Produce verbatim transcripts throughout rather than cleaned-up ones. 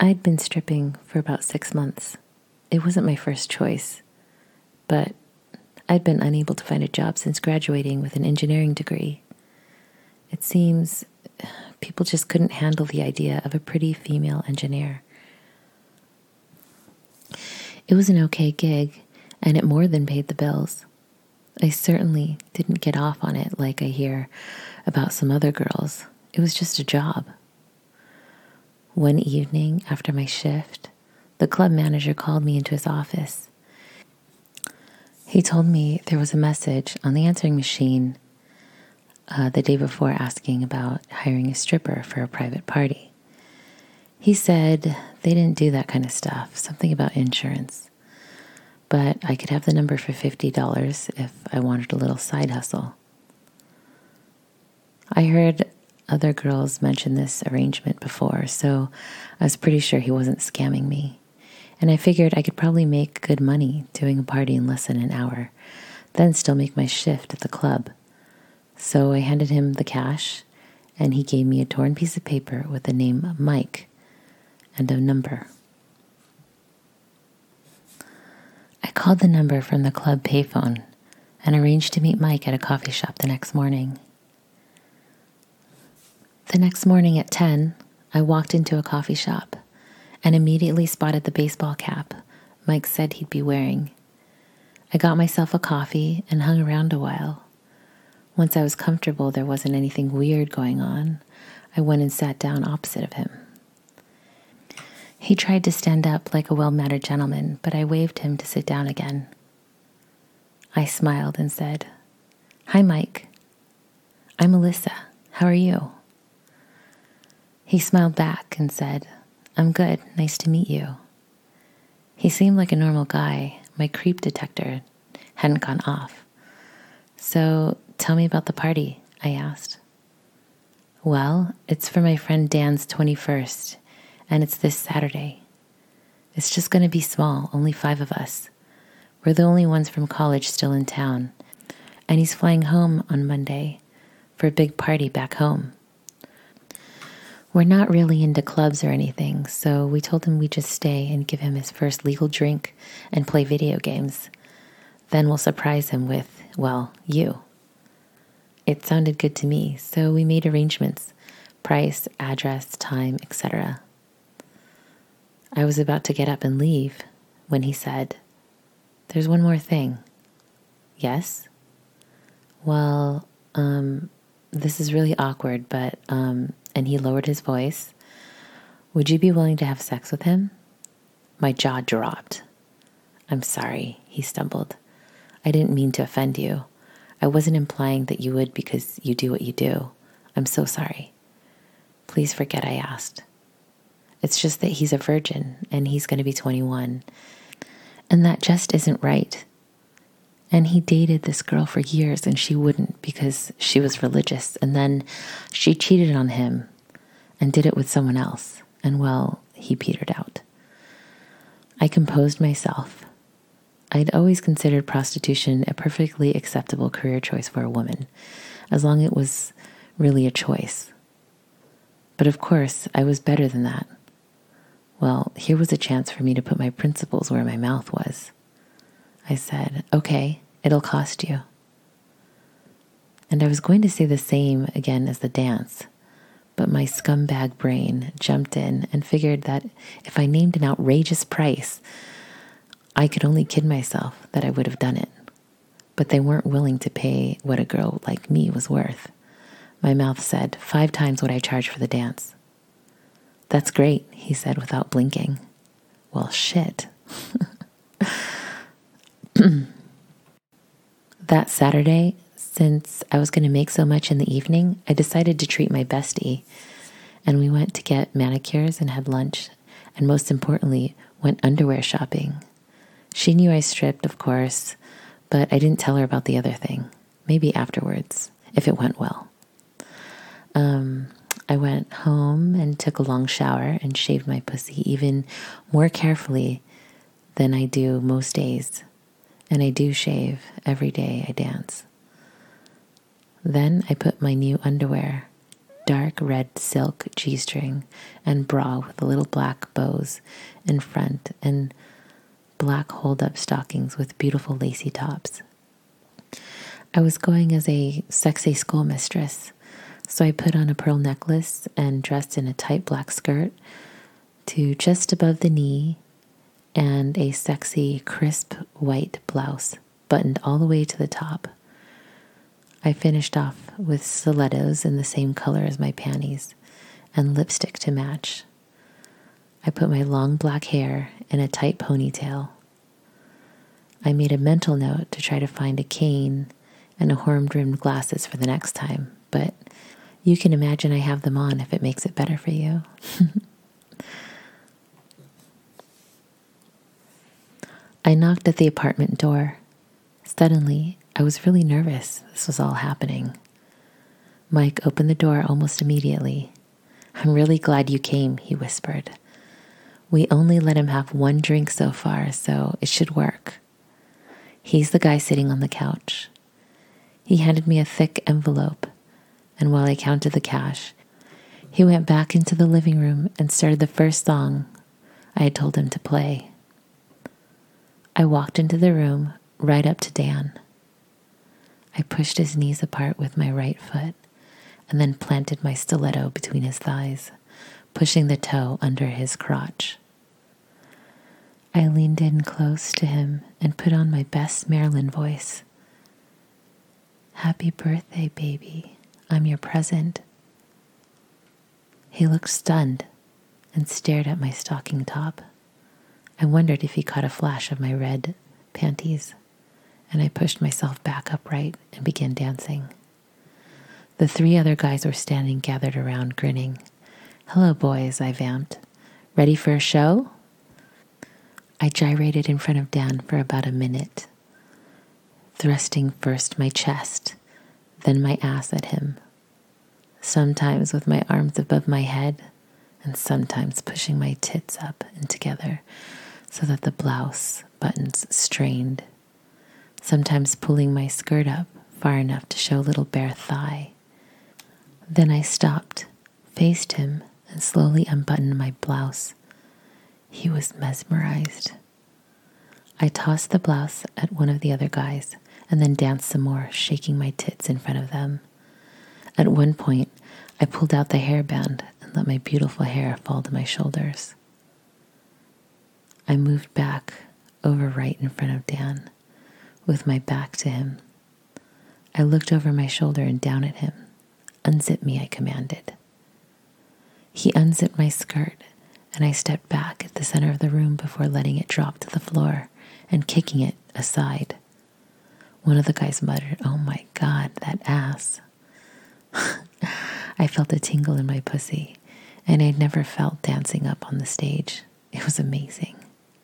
I'd been stripping for about six months. It wasn't my first choice, but I'd been unable to find a job since graduating with an engineering degree. It seems people just couldn't handle the idea of a pretty female engineer. It was an okay gig, and it more than paid the bills. I certainly didn't get off on it like I hear about some other girls. It was just a job. One evening after my shift, the club manager called me into his office. He told me there was a message on the answering machine uh, the day before asking about hiring a stripper for a private party. He said they didn't do that kind of stuff, something about insurance. But I could have the number for fifty dollars if I wanted a little side hustle. I heard other girls mention this arrangement before, so I was pretty sure he wasn't scamming me. And I figured I could probably make good money doing a party in less than an hour, then still make my shift at the club. So I handed him the cash, and he gave me a torn piece of paper with the name Mike and a number. I called the number from the club payphone and arranged to meet Mike at a coffee shop the next morning. The next morning at ten, I walked into a coffee shop and immediately spotted the baseball cap Mike said he'd be wearing. I got myself a coffee and hung around a while. Once I was comfortable there wasn't anything weird going on, I went and sat down opposite of him. He tried to stand up like a well-mannered gentleman, but I waved him to sit down again. I smiled and said, "Hi, Mike. I'm Alyssa. How are you?" He smiled back and said, "I'm good. Nice to meet you." He seemed like a normal guy. My creep detector hadn't gone off. "So tell me about the party," I asked. "Well, it's for my friend Dan's twenty-first, and it's this Saturday. It's just going to be small, only five of us. We're the only ones from college still in town, and he's flying home on Monday for a big party back home. We're not really into clubs or anything, so we told him we'd just stay and give him his first legal drink and play video games. Then we'll surprise him with, well, you." It sounded good to me, so we made arrangements, price, address, time, et cetera. I was about to get up and leave when he said, "There's one more thing." "Yes?" "Well, um, this is really awkward, but, um, and he lowered his voice, would you be willing to have sex with him?" My jaw dropped. "I'm sorry," he stumbled. "I didn't mean to offend you. I wasn't implying that you would because you do what you do. I'm so sorry. Please forget I asked. It's just that he's a virgin and he's going to be twenty-one. And that just isn't right. And he dated this girl for years and she wouldn't because she was religious. And then she cheated on him and did it with someone else. And well, he petered out." I composed myself. I'd always considered prostitution a perfectly acceptable career choice for a woman, as long as it was really a choice. But of course, I was better than that. Well, here was a chance for me to put my principles where my mouth was. I said, "Okay, it'll cost you." And I was going to say the same again as the dance, but my scumbag brain jumped in and figured that if I named an outrageous price, I could only kid myself that I would have done it. But they weren't willing to pay what a girl like me was worth. My mouth said five times what I charged for the dance. "That's great," he said without blinking. Well, shit. That Saturday, since I was going to make so much in the evening, I decided to treat my bestie, and we went to get manicures and had lunch, and most importantly, went underwear shopping. She knew I stripped, of course, but I didn't tell her about the other thing. Maybe afterwards, if it went well. Um, I went home and took a long shower and shaved my pussy even more carefully than I do most days. And I do shave every day I dance. Then I put my new underwear dark red silk G-string and bra with little black bows in front and black hold-up stockings with beautiful lacy tops. I was going as a sexy schoolmistress, so I put on a pearl necklace and dressed in a tight black skirt to just above the knee and a sexy, crisp white blouse buttoned all the way to the top. I finished off with stilettos in the same color as my panties and lipstick to match. I put my long black hair in a tight ponytail. I made a mental note to try to find a cane and a horn-rimmed glasses for the next time, but you can imagine I have them on if it makes it better for you. I knocked at the apartment door. Suddenly, I was really nervous this was all happening. Mike opened the door almost immediately. "I'm really glad you came," he whispered. "We only let him have one drink so far, so it should work." He's the guy sitting on the couch. He handed me a thick envelope, and while I counted the cash, he went back into the living room and started the first song I had told him to play. I walked into the room right up to Dan. I pushed his knees apart with my right foot and then planted my stiletto between his thighs, pushing the toe under his crotch. I leaned in close to him and put on my best Marilyn voice. "Happy birthday, baby. I'm your present." He looked stunned and stared at my stocking top. I wondered if he caught a flash of my red panties, and I pushed myself back upright and began dancing. The three other guys were standing gathered around, grinning. "Hello, boys," I vamped. "Ready for a show?" I gyrated in front of Dan for about a minute, thrusting first my chest, then my ass at him, sometimes with my arms above my head, and sometimes pushing my tits up and together so that the blouse buttons strained, sometimes pulling my skirt up far enough to show a little bare thigh. Then I stopped, faced him, and slowly unbuttoned my blouse. He was mesmerized. I tossed the blouse at one of the other guys and then danced some more, shaking my tits in front of them. At one point, I pulled out the hairband and let my beautiful hair fall to my shoulders. I moved back over right in front of Dan, with my back to him. I looked over my shoulder and down at him. "Unzip me," I commanded. He unzipped my skirt, and I stepped back at the center of the room before letting it drop to the floor and kicking it aside. One of the guys muttered, "Oh my God, that ass." I felt a tingle in my pussy, and I'd never felt dancing up on the stage. It was amazing.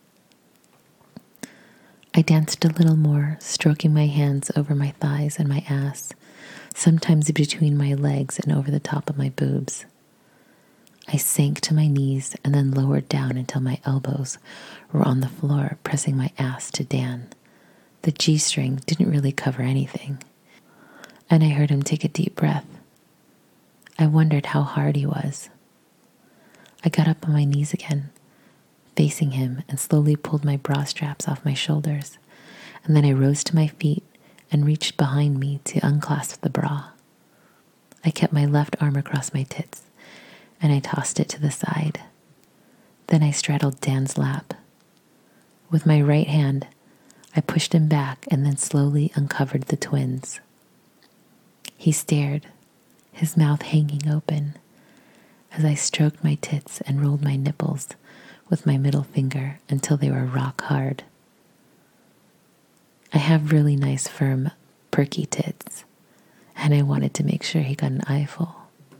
I danced a little more, stroking my hands over my thighs and my ass, sometimes between my legs and over the top of my boobs. I sank to my knees and then lowered down until my elbows were on the floor, pressing my ass to Dan. The G-string didn't really cover anything, and I heard him take a deep breath. I wondered how hard he was. I got up on my knees again, facing him, and slowly pulled my bra straps off my shoulders, and then I rose to my feet and reached behind me to unclasp the bra. I kept my left arm across my tits, and I tossed it to the side. Then I straddled Dan's lap. With my right hand, I pushed him back and then slowly uncovered the twins. He stared, his mouth hanging open, as I stroked my tits and rolled my nipples with my middle finger until they were rock hard. I have really nice, firm, perky tits, and I wanted to make sure he got an eyeful.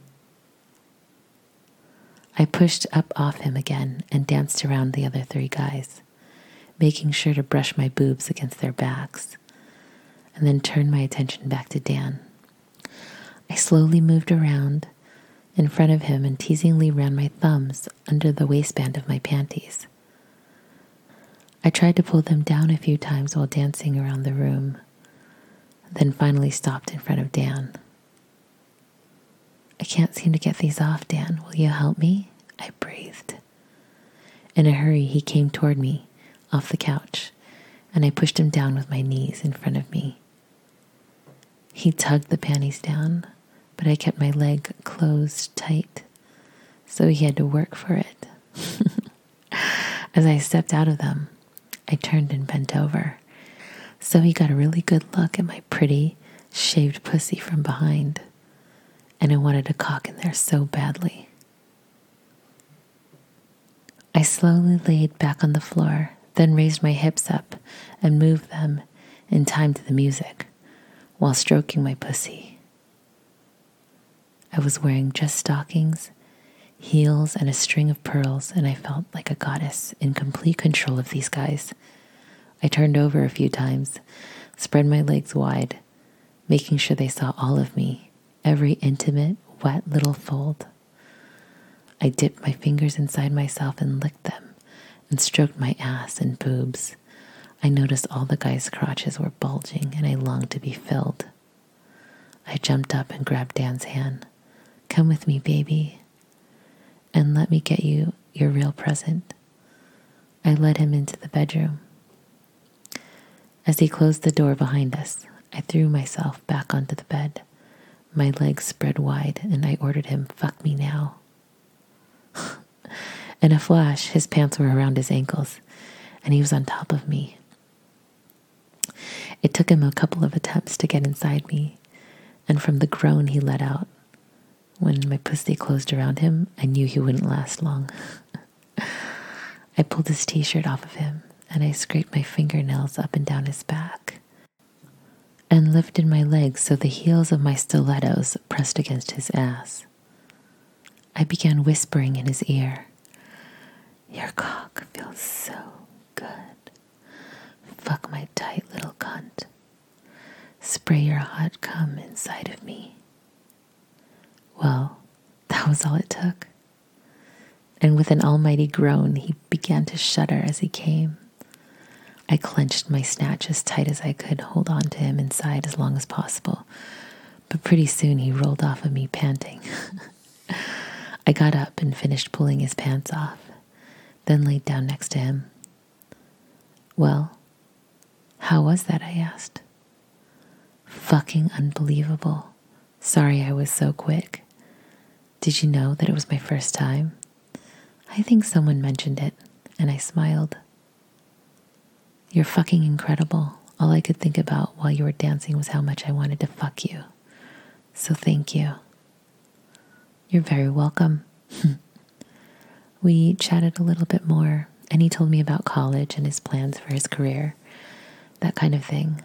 I pushed up off him again and danced around the other three guys, making sure to brush my boobs against their backs, and then turned my attention back to Dan. I slowly moved around in front of him and teasingly ran my thumbs under the waistband of my panties. I tried to pull them down a few times while dancing around the room, then finally stopped in front of Dan. I can't seem to get these off, Dan. Will you help me? I breathed. In a hurry, he came toward me, off the couch, and I pushed him down with my knees in front of me. He tugged the panties down, but I kept my leg closed tight, so he had to work for it. As I stepped out of them, I turned and bent over, so he got a really good look at my pretty, shaved pussy from behind, and I wanted to cock in there so badly. I slowly laid back on the floor, then raised my hips up and moved them in time to the music while stroking my pussy. I was wearing just stockings, heels, and a string of pearls, and I felt like a goddess in complete control of these guys. I turned over a few times, spread my legs wide, making sure they saw all of me, every intimate, wet little fold. I dipped my fingers inside myself and licked them, and stroked my ass and boobs. I noticed all the guys' crotches were bulging, and I longed to be filled. I jumped up and grabbed Dan's hand. Come with me, baby, and let me get you your real present. I led him into the bedroom. As he closed the door behind us, I threw myself back onto the bed, my legs spread wide, and I ordered him, fuck me now. In a flash, his pants were around his ankles, and he was on top of me. It took him a couple of attempts to get inside me, and from the groan he let out, when my pussy closed around him, I knew he wouldn't last long. I pulled his t-shirt off of him, and I scraped my fingernails up and down his back, and lifted my legs so the heels of my stilettos pressed against his ass. I began whispering in his ear, your cock feels so good. Fuck my tight little cunt. Spray your hot cum inside of me. Well, that was all it took. And with an almighty groan, he began to shudder as he came. I clenched my snatch as tight as I could hold on to him inside as long as possible, but pretty soon he rolled off of me panting. I got up and finished pulling his pants off, then laid down next to him. Well, how was that? I asked. Fucking unbelievable. Sorry I was so quick. Did you know that it was my first time? I think someone mentioned it, and I smiled. You're fucking incredible. All I could think about while you were dancing was how much I wanted to fuck you. So thank you. You're very welcome. We chatted a little bit more, and he told me about college and his plans for his career, that kind of thing.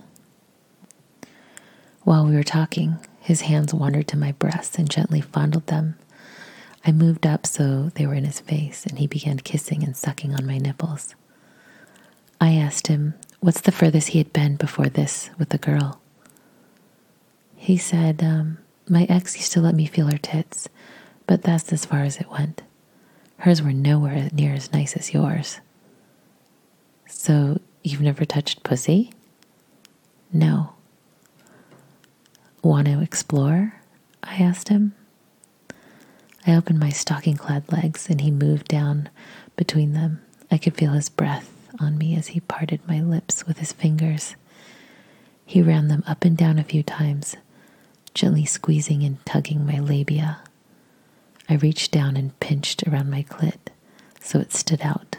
While we were talking, his hands wandered to my breasts and gently fondled them. I moved up so they were in his face, and he began kissing and sucking on my nipples. I asked him, what's the furthest he had been before this with a girl? He said, um, my ex used to let me feel her tits, but that's as far as it went. Hers were nowhere near as nice as yours. So, you've never touched pussy? No. Want to explore? I asked him. I opened my stocking-clad legs, and he moved down between them. I could feel his breath on me as he parted my lips with his fingers. He ran them up and down a few times, gently squeezing and tugging my labia. I reached down and pinched around my clit so it stood out.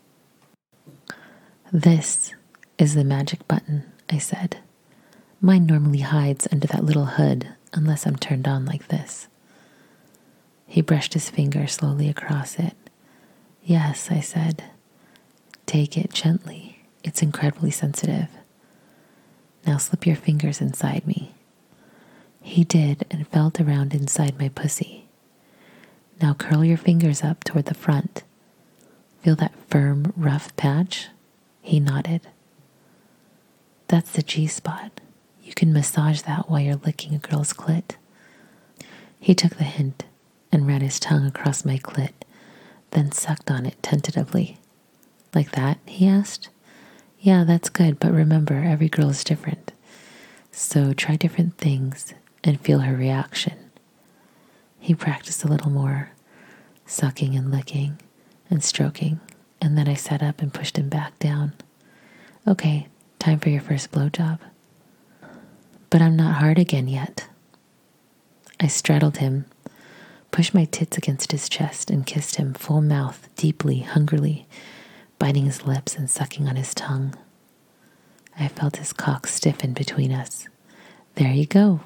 This is the magic button, I said. Mine normally hides under that little hood unless I'm turned on like this. He brushed his finger slowly across it. Yes, I said. Take it gently. It's incredibly sensitive. Now slip your fingers inside me. He did and felt around inside my pussy. Now curl your fingers up toward the front. Feel that firm, rough patch? He nodded. That's the G-spot. You can massage that while you're licking a girl's clit. He took the hint and ran his tongue across my clit, then sucked on it tentatively. Like that? He asked. Yeah, that's good, but remember, every girl is different. So try different things and feel her reaction. He practiced a little more, sucking and licking and stroking, and then I sat up and pushed him back down. Okay, time for your first blowjob. But I'm not hard again yet. I straddled him, pushed my tits against his chest, and kissed him full mouth, deeply, hungrily, biting his lips and sucking on his tongue. I felt his cock stiffen between us. There you go.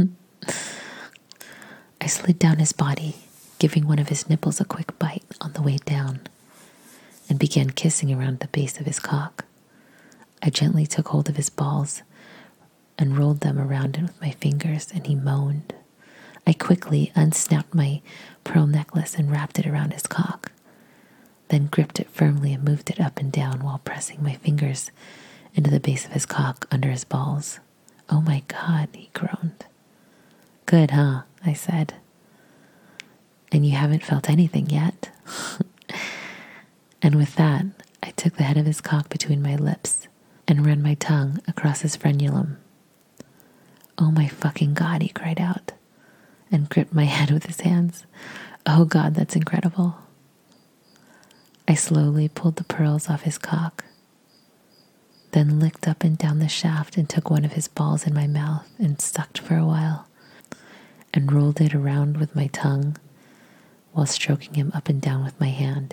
I slid down his body, giving one of his nipples a quick bite on the way down, and began kissing around the base of his cock. I gently took hold of his balls and rolled them around it with my fingers, and he moaned. I quickly unsnapped my pearl necklace and wrapped it around his cock, then gripped it firmly and moved it up and down while pressing my fingers into the base of his cock under his balls. Oh my God, he groaned. Good, huh? I said. And you haven't felt anything yet? And with that, I took the head of his cock between my lips and ran my tongue across his frenulum. Oh my fucking God, he cried out and gripped my head with his hands. Oh God, that's incredible. I slowly pulled the pearls off his cock, then licked up and down the shaft and took one of his balls in my mouth and sucked for a while and rolled it around with my tongue while stroking him up and down with my hand.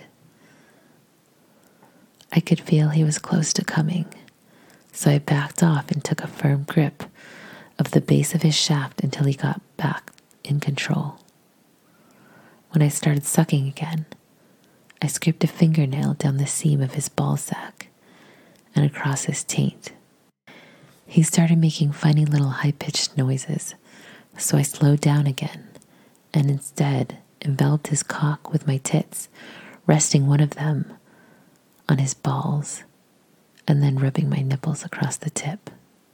I could feel he was close to coming, so I backed off and took a firm grip of the base of his shaft until he got back in control. When I started sucking again, I scraped a fingernail down the seam of his ball sack and across his taint. He started making funny little high-pitched noises, so I slowed down again and instead enveloped his cock with my tits, resting one of them on his balls and then rubbing my nipples across the tip.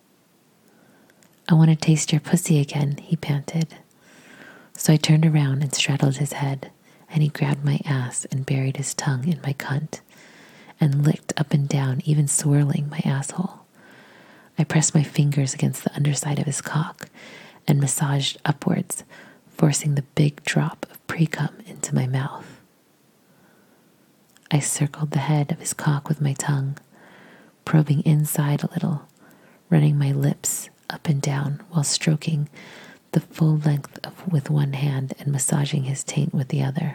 I want to taste your pussy again, he panted. So I turned around and straddled his head, and he grabbed my ass and buried his tongue in my cunt and licked up and down, even swirling my asshole. I pressed my fingers against the underside of his cock and massaged upwards, forcing the big drop of pre-cum into my mouth. I circled the head of his cock with my tongue, probing inside a little, running my lips up and down while stroking the full length of with one hand and massaging his taint with the other.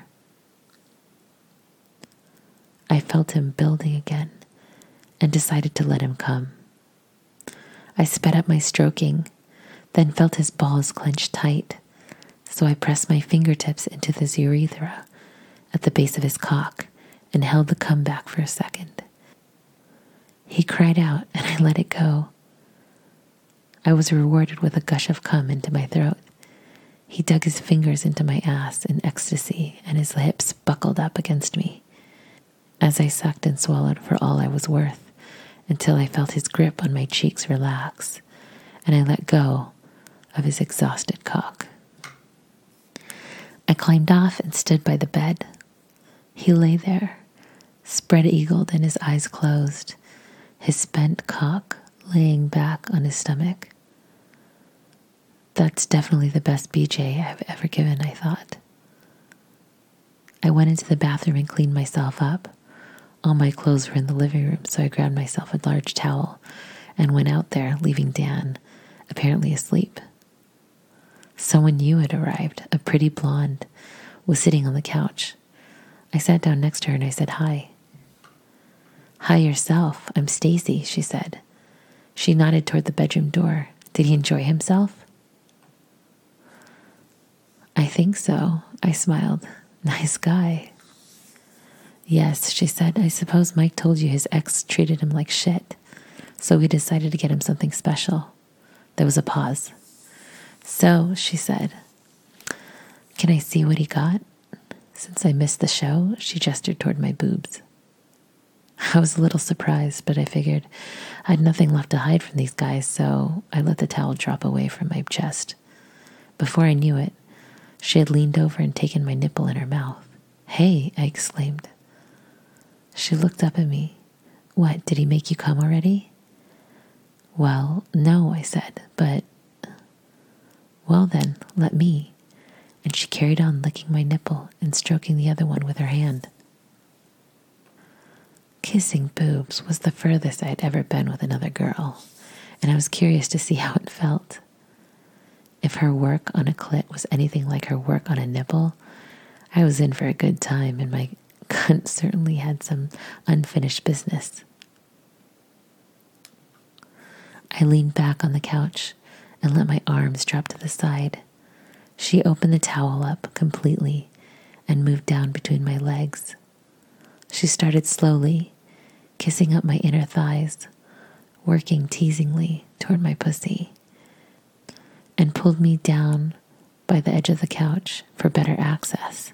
I felt him building again and decided to let him come. I sped up my stroking, then felt his balls clench tight, so I pressed my fingertips into his urethra at the base of his cock and held the cum back for a second. He cried out and I let it go. I was rewarded with a gush of cum into my throat. He dug his fingers into my ass in ecstasy and his hips buckled up against me as I sucked and swallowed for all I was worth until I felt his grip on my cheeks relax and I let go of his exhausted cock. I climbed off and stood by the bed. He lay there, spread-eagled and his eyes closed, his spent cock laying back on his stomach. That's definitely the best B J I've ever given, I thought. I went into the bathroom and cleaned myself up. All my clothes were in the living room, so I grabbed myself a large towel and went out there, leaving Dan apparently asleep. Someone new had arrived, a pretty blonde, was sitting on the couch. I sat down next to her and I said, "Hi." "Hi yourself, I'm Stacy," she said. She nodded toward the bedroom door. "Did he enjoy himself?" "I think so," I smiled. "Nice guy." "Yes," she said. "I suppose Mike told you his ex treated him like shit, so we decided to get him something special." There was a pause. "So," she said, "can I see what he got?" Since I missed the show, she gestured toward my boobs. I was a little surprised, but I figured I had nothing left to hide from these guys, so I let the towel drop away from my chest. Before I knew it, she had leaned over and taken my nipple in her mouth. "Hey," I exclaimed. She looked up at me. "What, did he make you come already?" "Well, no," I said, but... "Well then, let me." and she carried on licking my nipple and stroking the other one with her hand. Kissing boobs was the furthest I had ever been with another girl, and I was curious to see how it felt. If her work on a clit was anything like her work on a nipple, I was in for a good time, and my cunt certainly had some unfinished business. I leaned back on the couch and let my arms drop to the side. She opened the towel up completely and moved down between my legs. She started slowly, kissing up my inner thighs, working teasingly toward my pussy, and pulled me down by the edge of the couch for better access.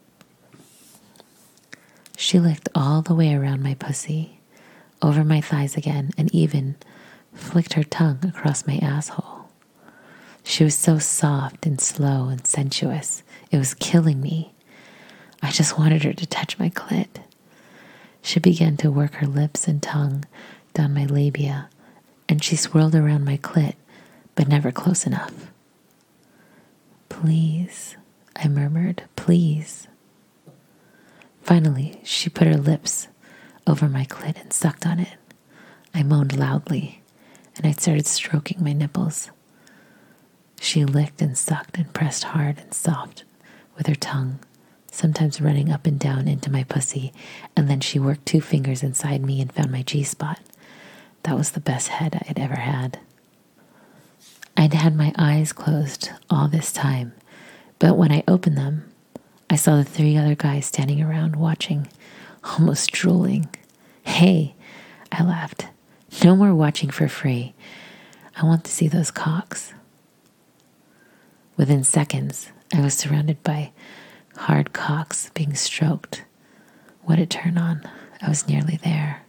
She licked all the way around my pussy, over my thighs again, and even flicked her tongue across my asshole. She was so soft and slow and sensuous, it was killing me. I just wanted her to touch my clit. She began to work her lips and tongue down my labia, and she swirled around my clit, but never close enough. "Please," I murmured, "please." Finally, she put her lips over my clit and sucked on it. I moaned loudly, and I started stroking my nipples. She licked and sucked and pressed hard and soft with her tongue, sometimes running up and down into my pussy, and then she worked two fingers inside me and found my G-spot. That was the best head I had ever had. I'd had my eyes closed all this time, but when I opened them, I saw the three other guys standing around watching, almost drooling. "Hey," I laughed. "No more watching for free. I want to see those cocks." Within seconds, I was surrounded by hard cocks being stroked. What a turn on. I was nearly there.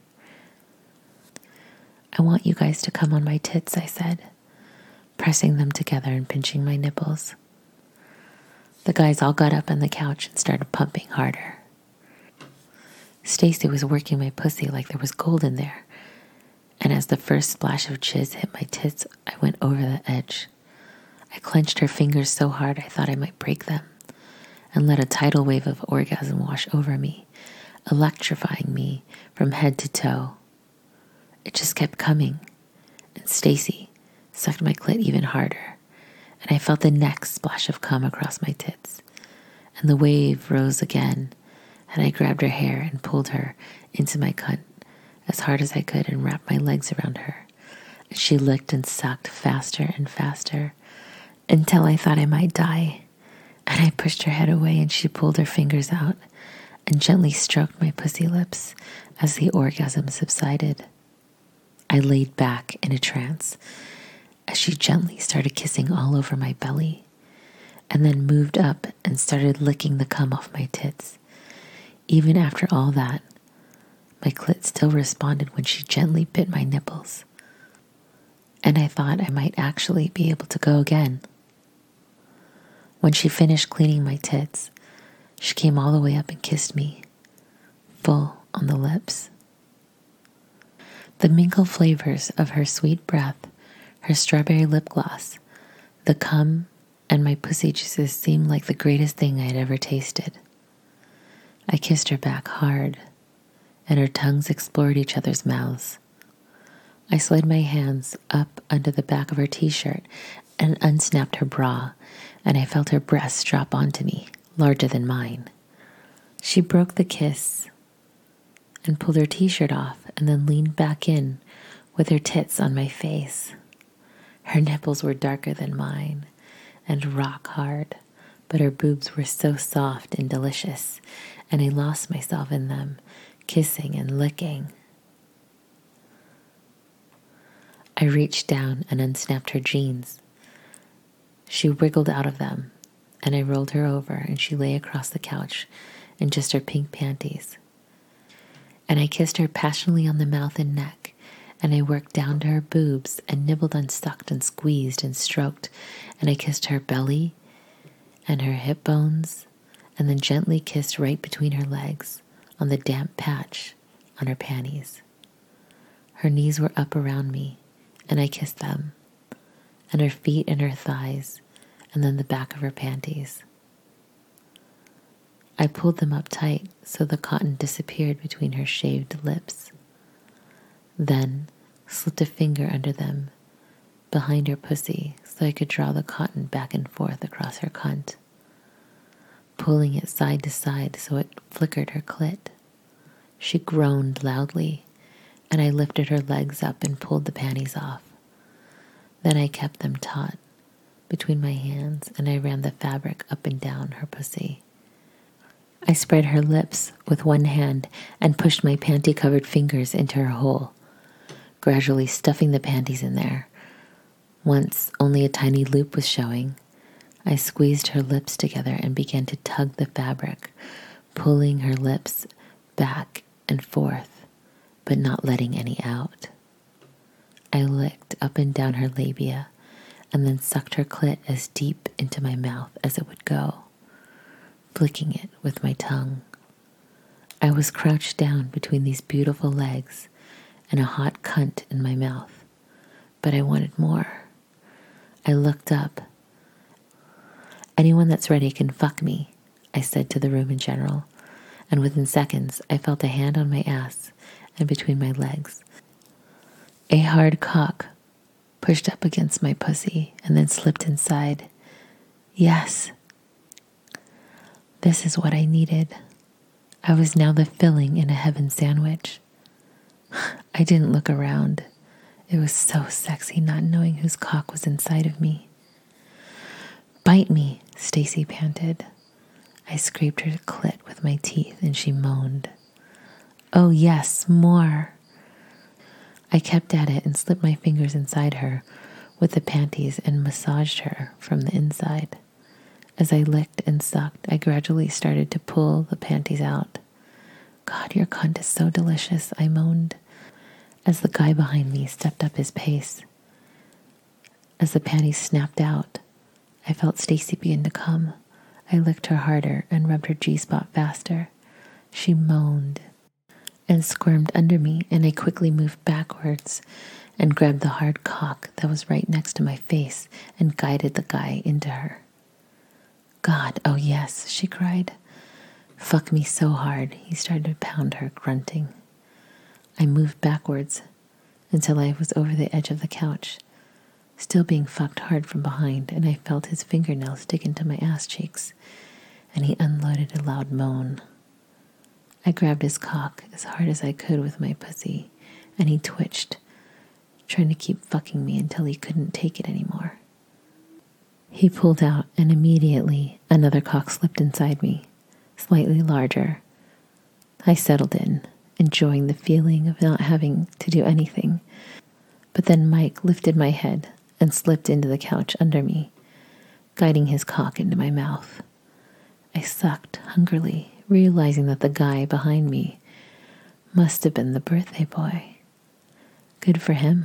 "I want you guys to come on my tits," I said, pressing them together and pinching my nipples. The guys all got up on the couch and started pumping harder. Stacy was working my pussy like there was gold in there, and as the first splash of jizz hit my tits, I went over the edge. I clenched her fingers so hard I thought I might break them, and let a tidal wave of orgasm wash over me, electrifying me from head to toe. It just kept coming, and Stacy sucked my clit even harder, and I felt the next splash of cum across my tits, and the wave rose again, and I grabbed her hair and pulled her into my cunt as hard as I could and wrapped my legs around her. And she licked and sucked faster and faster until I thought I might die, and I pushed her head away and she pulled her fingers out and gently stroked my pussy lips as the orgasm subsided. I laid back in a trance as she gently started kissing all over my belly, and then moved up and started licking the cum off my tits. Even after all that, my clit still responded when she gently bit my nipples, and I thought I might actually be able to go again. When she finished cleaning my tits, she came all the way up and kissed me, full on the lips. The mingled flavors of her sweet breath, her strawberry lip gloss, the cum, and my pussy juices seemed like the greatest thing I had ever tasted. I kissed her back hard, and our tongues explored each other's mouths. I slid my hands up under the back of her t-shirt and unsnapped her bra, and I felt her breasts drop onto me, larger than mine. She broke the kiss and pulled her t-shirt off and then leaned back in with her tits on my face. Her nipples were darker than mine and rock hard, but her boobs were so soft and delicious, and I lost myself in them, kissing and licking. I reached down and unsnapped her jeans. She wriggled out of them, and I rolled her over, and she lay across the couch in just her pink panties. And I kissed her passionately on the mouth and neck, and I worked down to her boobs and nibbled and sucked and squeezed and stroked, and I kissed her belly and her hip bones, and then gently kissed right between her legs on the damp patch on her panties. Her knees were up around me, and I kissed them, and her feet and her thighs, and then the back of her panties. I pulled them up tight so the cotton disappeared between her shaved lips. Then slipped a finger under them, behind her pussy, so I could draw the cotton back and forth across her cunt, pulling it side to side so it flickered her clit. She groaned loudly, and I lifted her legs up and pulled the panties off. Then I kept them taut between my hands, and I ran the fabric up and down her pussy. I spread her lips with one hand and pushed my panty-covered fingers into her hole, gradually stuffing the panties in there. Once only a tiny loop was showing, I squeezed her lips together and began to tug the fabric, pulling her lips back and forth, but not letting any out. I licked up and down her labia and then sucked her clit as deep into my mouth as it would go, flicking it with my tongue. I was crouched down between these beautiful legs and a hot cunt in my mouth, but I wanted more. I looked up. "Anyone that's ready can fuck me," I said to the room in general, and within seconds I felt a hand on my ass and between my legs. A hard cock pushed up against my pussy and then slipped inside. Yes. This is what I needed. I was now the filling in a heaven sandwich. I didn't look around. It was so sexy not knowing whose cock was inside of me. "Bite me," Stacy panted. I scraped her clit with my teeth and she moaned. "Oh yes, more." I kept at it and slipped my fingers inside her with the panties and massaged her from the inside. As I licked and sucked, I gradually started to pull the panties out. "God, your cunt is so delicious," I moaned, as the guy behind me stepped up his pace. As the panties snapped out, I felt Stacy begin to come. I licked her harder and rubbed her G-spot faster. She moaned and squirmed under me, and I quickly moved backwards and grabbed the hard cock that was right next to my face and guided the guy into her. "God, oh yes," she cried. "Fuck me so hard." He started to pound her, grunting. I moved backwards until I was over the edge of the couch, still being fucked hard from behind, and I felt his fingernails dig into my ass cheeks, and he unloaded a loud moan. I grabbed his cock as hard as I could with my pussy, and he twitched, trying to keep fucking me until he couldn't take it anymore. He pulled out, and immediately another cock slipped inside me, slightly larger. I settled in, enjoying the feeling of not having to do anything. But then Mike lifted my head and slipped into the couch under me, guiding his cock into my mouth. I sucked hungrily, realizing that the guy behind me must have been the birthday boy. Good for him.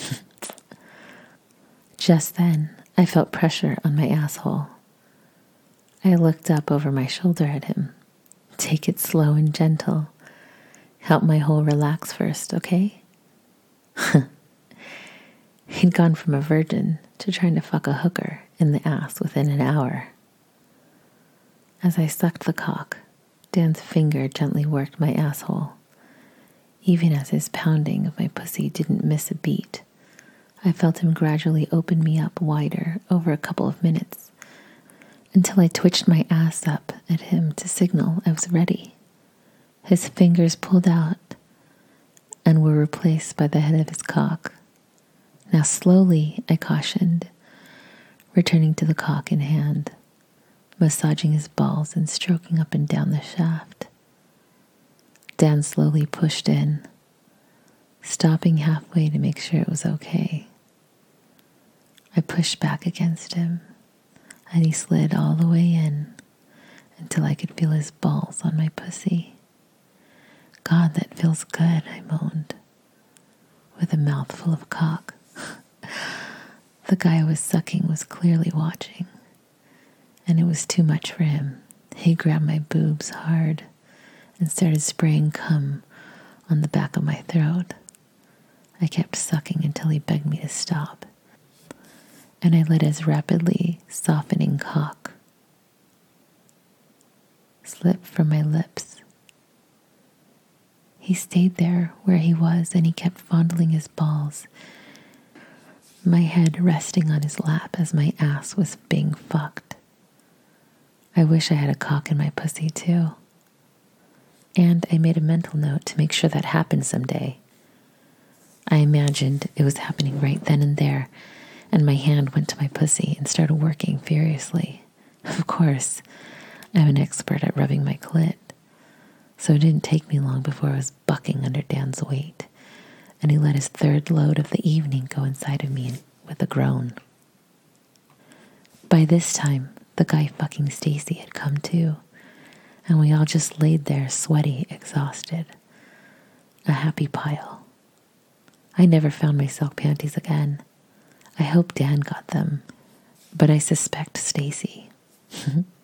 Just then, I felt pressure on my asshole. I looked up over my shoulder at him. "Take it slow and gentle. Help my hole relax first, okay?" He'd gone from a virgin to trying to fuck a hooker in the ass within an hour. As I sucked the cock, Dan's finger gently worked my asshole. Even as his pounding of my pussy didn't miss a beat, I felt him gradually open me up wider over a couple of minutes, until I twitched my ass up at him to signal I was ready. His fingers pulled out and were replaced by the head of his cock. "Now slowly," I cautioned, returning to the cock in hand, massaging his balls and stroking up and down the shaft. Dan slowly pushed in, stopping halfway to make sure it was okay. I pushed back against him, and he slid all the way in until I could feel his balls on my pussy. "God, that feels good," I moaned, with a mouthful of cock. The guy I was sucking was clearly watching, and it was too much for him. He grabbed my boobs hard and started spraying cum on the back of my throat. I kept sucking until he begged me to stop, and I let his rapidly softening cock slip from my lips. He stayed there where he was and he kept fondling his balls, my head resting on his lap as my ass was being fucked. I wish I had a cock in my pussy too. And I made a mental note to make sure that happened someday. I imagined it was happening right then and there, and my hand went to my pussy and started working furiously. Of course, I'm an expert at rubbing my clit, so it didn't take me long before I was bucking under Dan's weight, and he let his third load of the evening go inside of me with a groan. By this time, the guy fucking Stacy had come too, and we all just laid there sweaty, exhausted. A happy pile. I never found my silk panties again. I hope Dan got them, but I suspect Stacy.